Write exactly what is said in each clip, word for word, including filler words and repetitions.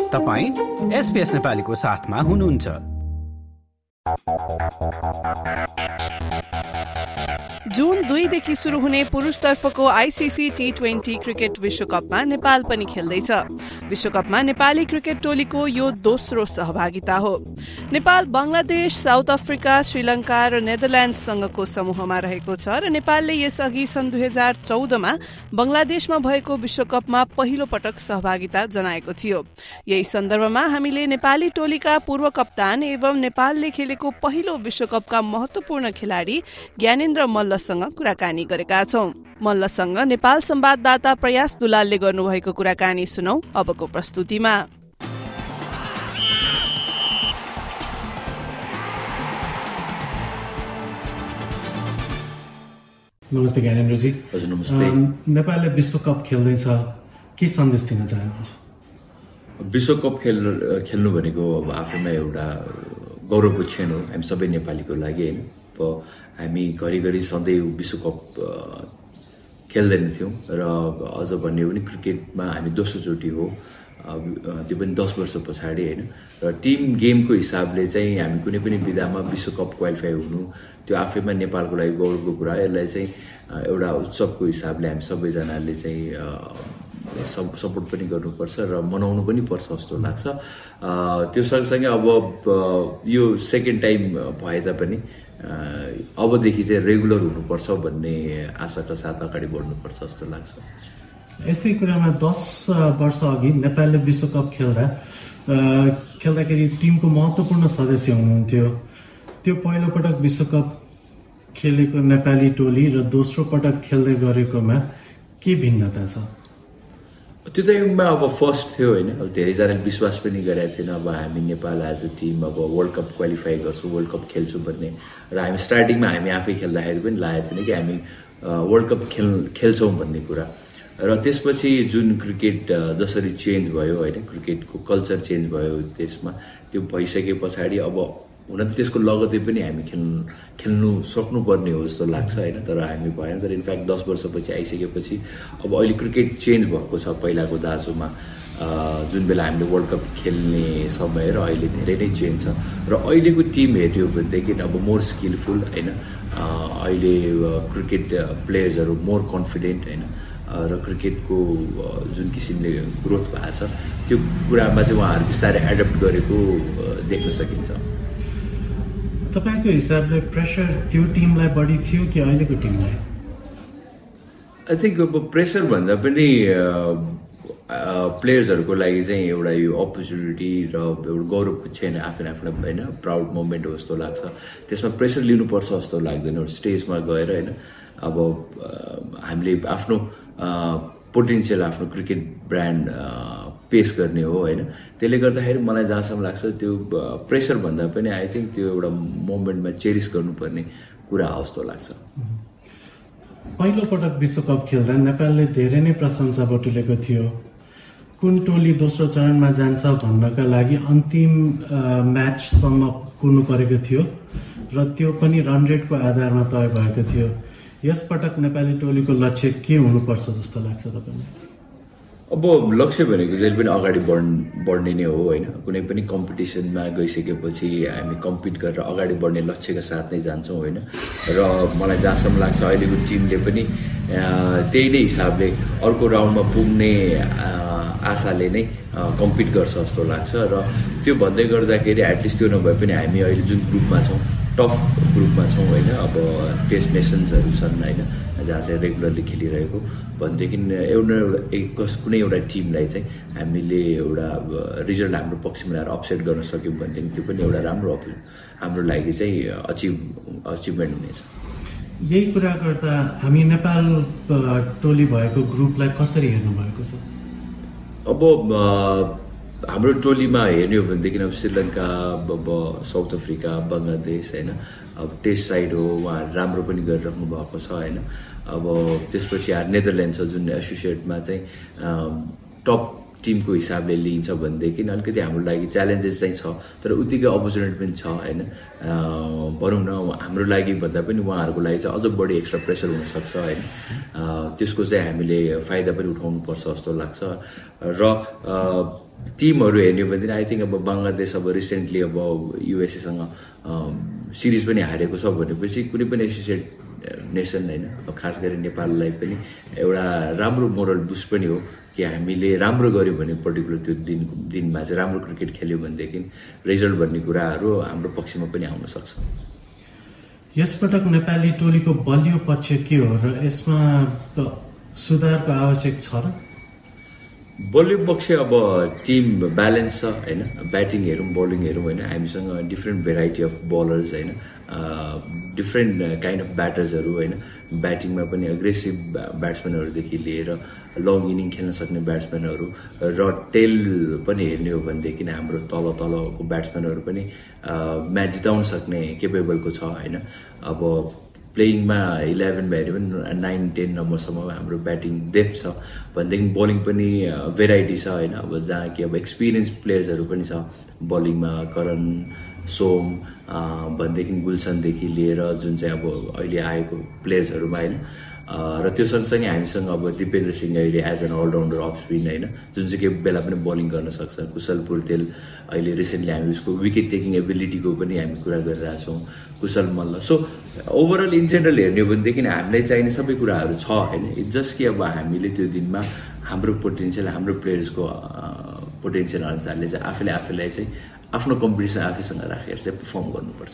तपाईं एसपीएस नेपालीको साथमा हुनुहुन्छ। जून दुईदेखि शुरू हुने पुरुषतर्फको आईसीसी टी ट्वेन्टी क्रिकेट विश्वकपमा नेपाल पनि खेल्दैछ। विश्वकपमा नेपाली क्रिकेट टोलीको यो दोस्रो सहभागिता हो। नेपाल बंगलादेश, साउथ अफ्रिका, श्रीलंका र नेदरल्याण्डसँगको समूहमा रहेको छ र नेपालले यसअघि सन् दुई हजार चौधमा बंगलादेशमा भएको विश्वकपमा पहिलो पटक सहभागिता जनाएको थियो। यही सन्दर्भमा हामीले नेपाली टोलीका पूर्व कप्तान एवं नेपालले खेलेको पहिलो विश्वकपका महत्वपूर्ण खेलाड़ी ज्ञानेन्द्र मल्लसँग कुराकानी गरेका छौं। मल्लसँग नेपाल संवाददाता प्रयास दुलालले गर्नुभएको कुराकानी सुनौ अबको प्रस्तुतिमा। नमस्ते ज्ञानेन्द्रजी। हजुर नमस्ते। नेपालले विश्वकप खेल्दैछ, के सन्देश दिन चाहनुहुन्छ? विश्वकप खेल खेल्नु भनेको अब आफैमा एउटा गौरवको क्षण हो हामी सबै नेपालीको लागि होइन। अब हामी घरिघरि सधैँ विश्वकप खेल्दैन थियौँ र अझ भन्ने हो भने क्रिकेटमा हामी दोस्रोचोटि हो, त्यो पनि दस वर्ष पछाडि होइन। र टिम गेमको हिसाबले चाहिँ हामी कुनै पनि विधामा विश्वकप क्वालिफाई हुनु त्यो आफैमा नेपालको लागि गौरवको कुरा। यसलाई चाहिँ एउटा उत्सवको हिसाबले हामी सबैजनाले चाहिँ सब सपोर्ट पनि गर्नुपर्छ र मनाउनु पनि पर्छ जस्तो लाग्छ। त्यो सँगसँगै अब यो सेकेन्ड टाइम भए तापनि अबदेखि चाहिँ रेगुलर हुनुपर्छ भन्ने आशाका साथ अगाडि बढ्नुपर्छ जस्तो लाग्छ। यसै कुरामा दस वर्ष अघि नेपालले विश्वकप खेल्दा खेल्दाखेरि टिमको महत्त्वपूर्ण सदस्य हुनुहुन्थ्यो। त्यो पहिलो पटक विश्वकप खेलेको नेपाली टोली र दोस्रो पटक खेल्दै गरेकोमा के भिन्नता छ? त्यो टाइममा अब फर्स्ट थियो होइन, अब धेरैजनाले विश्वास पनि गरेका थिएन अब हामी नेपाल एज अ टिम अब वर्ल्ड कप क्वालिफाई गर्छौँ, वर्ल्ड कप खेल्छौँ भन्ने। र हामी स्टार्टिङमा हामी आफै खेल्दाखेरि पनि लागेको थिएन कि हामी वर्ल्ड कप खेल खेल्छौँ भन्ने कुरा। र त्यसपछि जुन क्रिकेट जसरी चेन्ज भयो होइन, क्रिकेटको कल्चर चेन्ज भयो त्यसमा, त्यो भइसके पछाडि अब हुन त त्यसको लगतै पनि हामी खेल्नु खेल्नु सक्नुपर्ने हो जस्तो लाग्छ होइन। तर हामी भएन। तर इनफ्याक्ट दस वर्षपछि आइसकेपछि अब अहिले क्रिकेट चेन्ज भएको छ पहिलाको दाजुमा। जुन बेला हामीले वर्ल्ड कप खेल्ने समय र अहिले धेरै नै चेन्ज छ। र अहिलेको टिम हेऱ्यो भनेदेखि अब मोर स्किलफुल होइन, अहिले क्रिकेट प्लेयर्सहरू मोर कन्फिडेन्ट होइन, र क्रिकेटको जुन किसिमले ग्रोथ भएको छ त्यो कुरामा चाहिँ उहाँहरू बिस्तारै एडप्ट गरेको देख्न सकिन्छ। तपाईँको हिसाबले प्रेसर त्यो टिमलाई बढी थियो कि अहिलेको टिमलाई? आई थिङ्क अब प्रेसर भन्दा पनि प्लेयर्सहरूको लागि चाहिँ एउटा यो अपर्च्युनिटी र एउटा गौरवको क्षण आफै आफूलाई होइन, प्राउड मोमेन्ट हो जस्तो लाग्छ। त्यसमा प्रेसर लिनुपर्छ जस्तो लाग्दैन। स्टेजमा गएर होइन अब हामीले आफ्नो पोटेन्सियल आफ्नो क्रिकेट ब्रान्ड पेस गर्ने हो होइन। त्यसले गर्दाखेरि मलाई जहाँसम्म लाग्छ त्यो प्रेसर भन्दा पनि आई थिङ्क त्यो एउटा मोमेन्टमा चेरिस गर्नुपर्ने कुरा हो जस्तो लाग्छ। पहिलो पटक विश्वकप खेल्दा नेपालले धेरै नै प्रशंसा बटुलेको थियो। कुन टोली दोस्रो चरणमा जान्छ भन्नका लागि अन्तिम म्याचसम्म कुर्नु परेको थियो र त्यो पनि रन रेटको आधारमा तय भएको थियो। यसपटक नेपाली टोलीको लक्ष्य के हुनुपर्छ जस्तो लाग्छ तपाईँलाई? अब लक्ष्य भनेको जहिले पनि अगाडि बढ बढ्ने नै हो होइन। कुनै पनि कम्पिटिसनमा गइसकेपछि हामी कम्पिट गरेर अगाडि बढ्ने लक्ष्यका साथ नै जान्छौँ होइन। र मलाई जहाँसम्म लाग्छ अहिलेको टिमले पनि त्यही नै हिसाबले अर्को राउन्डमा पुग्ने आशाले नै कम्पिट गर्छ जस्तो लाग्छ। र त्यो भन्दै गर्दाखेरि एटलिस्ट त्यो नभए पनि हामी अहिले जुन ग्रुपमा छौँ, टफ ग्रुपमा छौँ होइन। अब टेस्ट नेसन्सहरू छन् होइन, जहाँ चाहिँ रेगुलरली खेलिरहेको भनेदेखि एउटा एउटा कुनै एउटा टिमलाई चाहिँ हामीले एउटा रिजल्ट हाम्रो पक्षमा ल्याएर अपसेट गर्न सक्यौँ भनेदेखि त्यो पनि एउटा राम्रो हाम्रो लागि चाहिँ अचिभ अचिभमेन्ट हुनेछ। यही कुरा गर्दा हामी नेपाल टोली भएको ग्रुपलाई कसरी हेर्नु भएको छ? अब हाम्रो टोलीमा हेर्ने हो भनेदेखि अब श्रीलङ्का, अब साउथ अफ्रिका, बङ्गलादेश होइन, अब टेस्ट साइड हो, उहाँहरू राम्रो पनि गरिराख्नु भएको छ होइन। अब त्यसपछि नेदरल्यान्ड छ जुन एसोसिएटमा चाहिँ टप टिमको हिसाबले लिइन्छ भनेदेखि अलिकति हाम्रो लागि च्यालेन्जेस चाहिँ छ, तर उत्तिकै अपर्च्युनिटी पनि छ होइन। भनौँ न हाम्रो लागि भन्दा पनि उहाँहरूको लागि चाहिँ अझ बढी एक्स्ट्रा प्रेसर हुनसक्छ होइन। त्यसको चाहिँ हामीले फाइदा पनि उठाउनुपर्छ जस्तो लाग्छ। र टिमहरू हेर्ने हो भने आई थिङ्क अब बङ्गलादेश अब रिसेन्टली अब युएसएसँग सिरिज पनि हारेको छ भनेपछि कुनै पनि एसोसिएट नेसन होइन, अब खास गरी नेपाललाई पनि एउटा राम्रो मोरल बुस्ट पनि हो कि हामीले राम्रो गर्यो भने पर्टिकुलर त्यो दिन दिनमा चाहिँ राम्रो क्रिकेट खेल्यो भनेदेखि रिजल्ट भन्ने कुराहरू हाम्रो पक्षमा पनि आउन सक्छ। यसपटक नेपाली टोलीको बलियो पक्ष के हो र यसमा सुधारको आवश्यक छ र? बलियो पक्ष अब टिम ब्यालेन्स छ होइन, ब्याटिङ हेरौँ बलिङ हेरौँ होइन, हामीसँग डिफ्रेन्ट भेराइटी अफ बलर्स होइन, डिफ्रेन्ट काइन्ड अफ ब्याटर्सहरू होइन। ब्याटिङमा पनि एग्रेसिभ ब्याट्सम्यानहरूदेखि लिएर लङ इनिङ खेल्न सक्ने ब्याट्सम्यानहरू र टेल पनि हेर्ने हो भनेदेखि हाम्रो तल तलको ब्याट्सम्यानहरू पनि म्याच जिताउन सक्ने केपेबलको छ होइन। अब प्लेइङमा इलेभेन भ्यायो भने नाइन टेन नम्बरसम्म हाम्रो ब्याटिङ डेप्थ छ भनेदेखि बलिङ पनि भेराइटी छ होइन। अब जहाँ कि अब एक्सपिरियन्स प्लेयर्सहरू पनि छ बलिङमा, करण, सोम भनेदेखि गुलसनदेखि लिएर जुन चाहिँ अब अहिले आएको प्लेयर्सहरूमा होइन। र त्यो सँगसँगै हामीसँग अब दिपेन्द्र सिंह अहिले as an allrounder of spin होइन, जुन चाहिँ के बेला पनि बलिङ गर्न सक्छ। कुशल पुर्तेल अहिले रिसेन्टली हामी उसको विकेट टेकिङ एबिलिटीको पनि हामी कुरा गरिरहेछौँ, Kushal Malla. So overall in general हेर्ने हो भनेदेखि हामीलाई चाहिने सबै कुराहरू छ होइन। इट्स जस्ट कि अब हामीले त्यो दिनमा हाम्रो पोटेन्सियल, हाम्रो प्लेयर्सको पोटेन्सियल अनुसारले चाहिँ आफूले आफूलाई चाहिँ आफ्नो कम्पिटिसन आफैसँग राखेर चाहिँ पर्फर्म गर्नुपर्छ।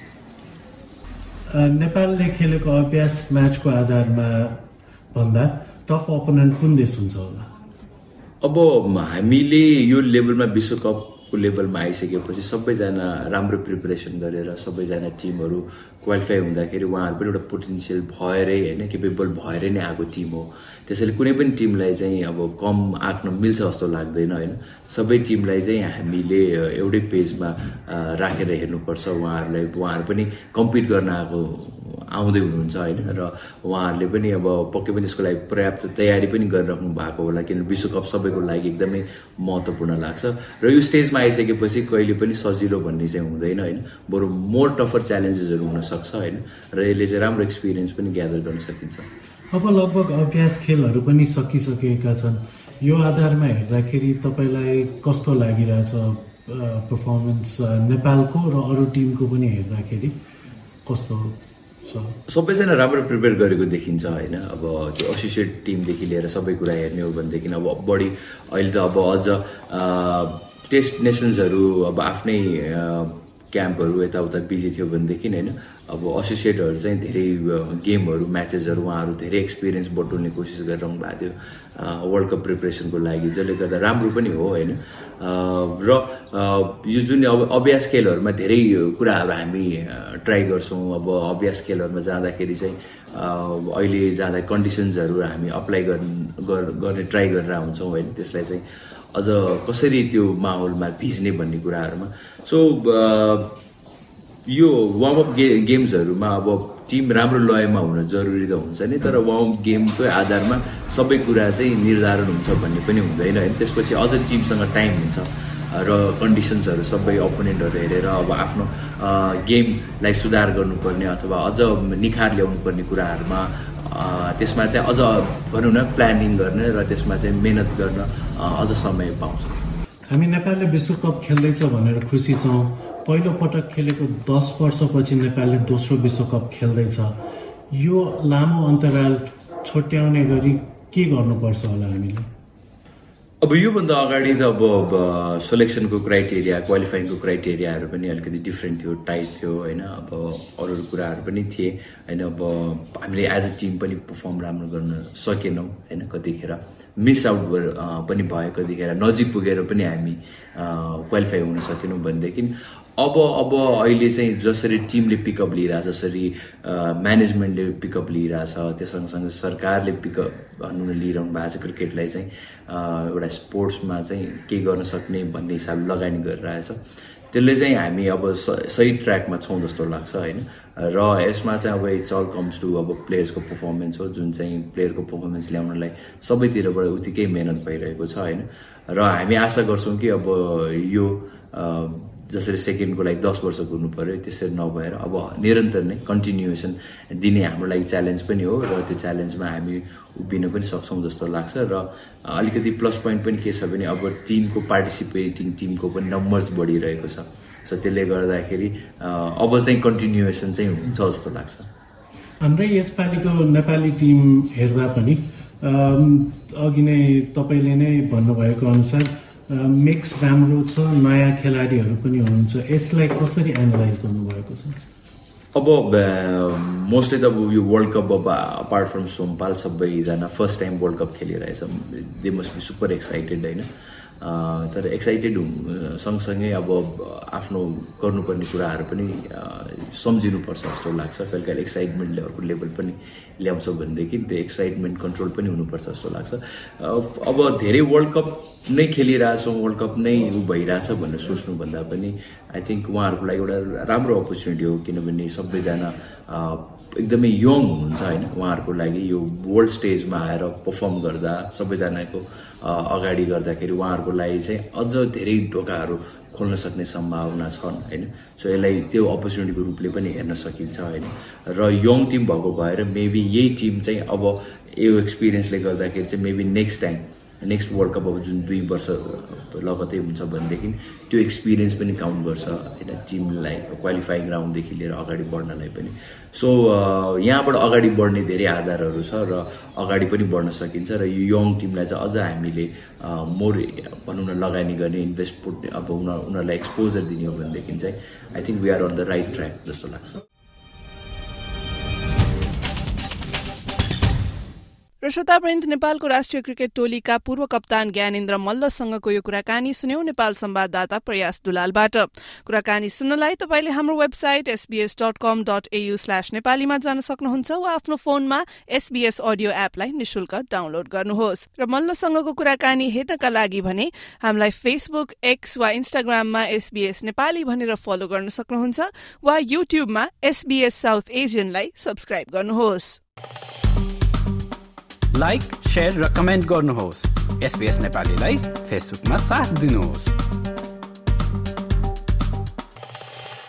नेपालले खेलेको अभ्यास म्याचको आधारमा भन्दा टफ अपोनेन्ट कुन देश हुन्छ होला? अब हामीले यो लेभलमा विश्वकपको लेभलमा आइसकेपछि सबैजना राम्रो प्रिपरेसन गरेर सबैजना टिमहरू क्वालिफाई हुँदाखेरि उहाँहरू पनि एउटा पोटेन्सियल भएरै होइन, केपेबल भएरै नै आएको टिम हो। त्यसैले कुनै पनि टिमलाई चाहिँ अब कम आँक्न मिल्छ जस्तो लाग्दैन होइन। सबै टिमलाई चाहिँ हामीले एउटै पेजमा राखेर हेर्नुपर्छ। उहाँहरूलाई उहाँहरू पनि कम्पिट गर्न आएको आउँदै हुनुहुन्छ होइन, र उहाँहरूले पनि अब पक्कै पनि त्यसको लागि पर्याप्त तयारी पनि गरिराख्नु भएको होला, किनभने विश्वकप सबैको लागि एकदमै महत्त्वपूर्ण लाग्छ। र यो स्टेजमा आइसकेपछि कहिले पनि सजिलो भन्ने चाहिँ हुँदैन होइन, बरु मोर टफर च्यालेन्जेसहरू हुन सक्छ होइन, र यसले चाहिँ राम्रो एक्सपिरियन्स पनि ग्यादर गर्न सकिन्छ। अब लगभग अभ्यास खेलहरू पनि सकिसकेका छन्। यो आधारमा हेर्दाखेरि तपाईँलाई कस्तो लागिरहेछ पर्फर्मेन्स नेपालको र अरू टिमको पनि हेर्दाखेरि कस्तो छ? सबैजना राम्रो प्रिपेयर गरेको देखिन्छ होइन। अब त्यो एसोसिएट टिमदेखि लिएर सबै कुरा हेर्ने हो भनेदेखि अब बढी अहिले त अब अझ टेस्ट नेसन्सहरू अब आफ्नै क्याम्पहरू यताउता बिजी थियो भनेदेखि होइन, अब एसोसिएटहरू चाहिँ धेरै गेमहरू म्याचेसहरू उहाँहरू धेरै एक्सपिरियन्स बटुल्ने कोसिस गरिरहनु भएको थियो वर्ल्ड कप प्रिपरेसनको लागि, जसले गर्दा राम्रो पनि हो होइन। र यो जुन अब अभ्यास खेलहरूमा धेरै कुराहरू हामी ट्राई गर्छौँ। अब अभ्यास खेलहरूमा जाँदाखेरि चाहिँ अहिले जाँदा कन्डिसन्सहरू हामी अप्लाई गर्ने ट्राई गरेर हुन्छौँ होइन, त्यसलाई चाहिँ अझ कसरी त्यो माहौलमा भिज्ने भन्ने कुराहरूमा। सो यो वार्मअप गे गेम्सहरूमा अब टिम राम्रो लयमा हुन जरुरी त हुन्छ नि, तर वार्मअप गेमकै आधारमा सबै कुरा चाहिँ निर्धारण हुन्छ भन्ने पनि हुँदैन होइन। त्यसपछि अझ टिमसँग टाइम हुन्छ र कन्डिसन्सहरू सबै अपोनेन्टहरू हेरेर अब आफ्नो गेमलाई सुधार गर्नुपर्ने अथवा अझ निखार ल्याउनु पर्ने कुराहरूमा त्यसमा चाहिँ अझ भनौँ न प्लानिङ गर्ने र त्यसमा चाहिँ मेहनत गर्न अझ समय पाउँछ। हामी नेपालले विश्वकप खेल्दैछ भनेर खुसी छौँ। पहिलो पटक खेलेको दस वर्षपछि नेपालले दोस्रो विश्वकप खेल्दैछ। यो लामो अन्तराल छोट्याउने गरी के गर्नुपर्छ होला हामीले? अब योभन्दा अगाडि त अब सेलेक्सनको क्राइटेरिया, क्वालिफाइङको क्राइटेरियाहरू पनि अलिकति डिफ्रेन्ट थियो, टाइट थियो होइन। अब अरू अरू कुराहरू पनि थिए होइन। अब हामीले एज अ टिम पनि पर्फर्म राम्रो गर्न सकेनौँ होइन, कतिखेर मिस आउट पनि भयो, कतिखेर नजिक पुगेर पनि हामी क्वालिफाई हुन सकेनौँ भनेदेखि अब अब अहिले चाहिँ जसरी टिमले पिकअप लिइरहेछ, जसरी म्यानेजमेन्टले पिकअप लिइरहेछ, त्यो सँगसँगै सरकारले पिकअप भनौँ न लिइरहनु भएको छ क्रिकेटलाई चाहिँ एउटा स्पोर्ट्समा चाहिँ के गर्न सक्ने भन्ने हिसाबले लगानी गरिरहेछ। त्यसले चाहिँ हामी अब सही ट्र्याकमा छौँ जस्तो लाग्छ होइन। र यसमा चाहिँ अब इट्स अल कम्स टु अब प्लेयर्सको पर्फर्मेन्स हो, जुन चाहिँ प्लेयरको पर्फर्मेन्स ल्याउनलाई सबैतिरबाट उत्तिकै मेहनत भइरहेको छ होइन। र हामी आशा गर्छौँ कि अब यो जसरी सेकेन्डको लागि दस वर्ष कुर्नु पर्यो त्यसरी नभएर अब निरन्तर नै कन्टिन्युएसन दिने हाम्रो लागि च्यालेन्ज पनि हो र त्यो च्यालेन्जमा हामी उभिन पनि सक्छौँ जस्तो लाग्छ। र अलिकति प्लस पोइन्ट पनि के छ भने अब टिमको पार्टिसिपेटिङ टिमको पनि नम्बर्स बढिरहेको छ। सो त्यसले गर्दाखेरि अब चाहिँ कन्टिन्युएसन चाहिँ हुन्छ जस्तो लाग्छ। हाम्रै यसपालिको नेपाली टिम हेर्दा पनि अघि नै तपाईँले नै भन्नुभएको अनुसार मिक्स राम्रो छ, नयाँ खेलाडीहरू पनि हुनुहुन्छ। यसलाई कसरी एनालाइज गर्नुभएको छ? अब मोस्टली त अब यो वर्ल्ड कप अब अपार्ट फ्रम सोमपाल सबैजना फर्स्ट टाइम वर्ल्ड कप खेलिरहेछ, they must be super excited होइन। तर एक्साइटेड सँगसँगै अब आफ्नो गर्नुपर्ने कुराहरू पनि सम्झिनुपर्छ जस्तो लाग्छ। कहिले कहिले एक्साइटमेन्टले अर्को लेभल पनि ल्याउँछ भनेदेखि त्यो एक्साइटमेन्ट कन्ट्रोल पनि हुनुपर्छ जस्तो लाग्छ। अब धेरै वर्ल्ड कप नै खेलिरहेछौँ, वर्ल्ड कप नै उ भइरहेछ भनेर सोच्नुभन्दा पनि आई थिङ्क उहाँहरूको लागि एउटा राम्रो अपर्च्युनिटी हो, किनभने सबैजना एकदमै यङ हुनुहुन्छ होइन। उहाँहरूको लागि यो वर्ल्ड स्टेजमा आएर पर्फर्म गर्दा सबैजनाको अगाडि गर्दाखेरि उहाँहरूको लागि चाहिँ अझ धेरै ढोकाहरू खोल्न सक्ने सम्भावना छन् होइन। सो यसलाई त्यो अपर्च्युनिटीको रूपले पनि हेर्न सकिन्छ होइन। र यङ टिम भएको भएर मेबी यही टिम चाहिँ अब यो एक्सपिरियन्सले गर्दाखेरि चाहिँ maybe next time next world cup अब जुन दुई वर्ष लगतै हुन्छ भनेदेखि त्यो एक्सपिरियन्स पनि काउन्ट गर्छ होइन टिमलाई क्वालिफाइङ राउन्डदेखि लिएर अगाडि बढ्नलाई पनि। सो यहाँबाट अगाडि बढ्ने धेरै आधारहरू छ र अगाडि पनि बढ्न सकिन्छ। र यो यङ टिमलाई चाहिँ अझ हामीले मोर भनौँ न लगानी गर्ने इन्भेस्ट अब उनीहरूलाई एक्सपोजर दिने हो भनेदेखि चाहिँ I think we are on the right track जस्तो लाग्छ। र श्रोतावृन्द, नेपालको राष्ट्रिय क्रिकेट टोलीका पूर्व कप्तान ज्ञानेन्द्र मल्लसँगको यो कुराकानी सुन्यौं नेपाल संवाददाता प्रयास दुलालबाट। कुराकानी सुन्नलाई तपाईले हाम्रो website SBS dot com dot AU slash नेपालीमा जान सक्नुहुन्छ वा आफ्नो फोनमा एसबीएस अडियो एपलाई निशुल्क डाउनलोड गर्नुहोस्। र मल्लसँगको कुराकानी हेर्नका लागि भने हामीलाई फेसबुक, एक्स वा इन्स्टाग्राममा एसबीएस नेपाली भनेर फलो गर्न सक्नुहुन्छ वा युट्युबमा एसबीएस साउथ एसियनलाई सब्स्क्राइब गर्नुहोस्। लाइक, शेयर र कमेन्ट गर्नुहोस्। एसबीएस नेपालीलाई फेसबुकमा साथ दिनुहोस्।